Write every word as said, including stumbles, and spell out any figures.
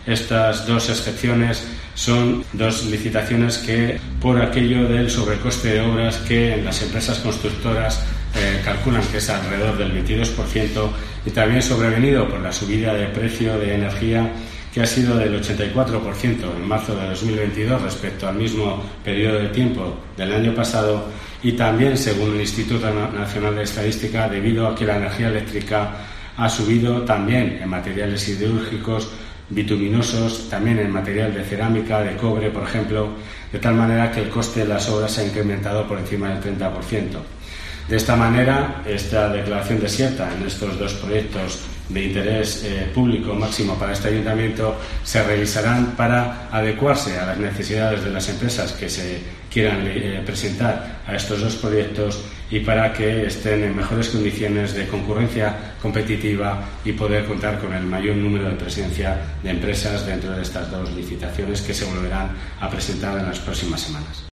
Estas dos excepciones son dos licitaciones que, por aquello del sobrecoste de obras que en las empresas constructoras eh, calculan que es alrededor del veintidós por ciento, y también sobrevenido por la subida de precio de energía, que ha sido del ochenta y cuatro por ciento en marzo de dos mil veintidós respecto al mismo periodo de tiempo del año pasado, y también, según el Instituto Nacional de Estadística, debido a que la energía eléctrica ha subido también en materiales siderúrgicos, bituminosos, también en material de cerámica, de cobre, por ejemplo, de tal manera que el coste de las obras se ha incrementado por encima del treinta por ciento. De esta manera, esta declaración desierta en estos dos proyectos de interés eh, público máximo para este ayuntamiento se revisarán para adecuarse a las necesidades de las empresas que se quieran eh, presentar a estos dos proyectos y para que estén en mejores condiciones de concurrencia competitiva y poder contar con el mayor número de presencia de empresas dentro de estas dos licitaciones que se volverán a presentar en las próximas semanas.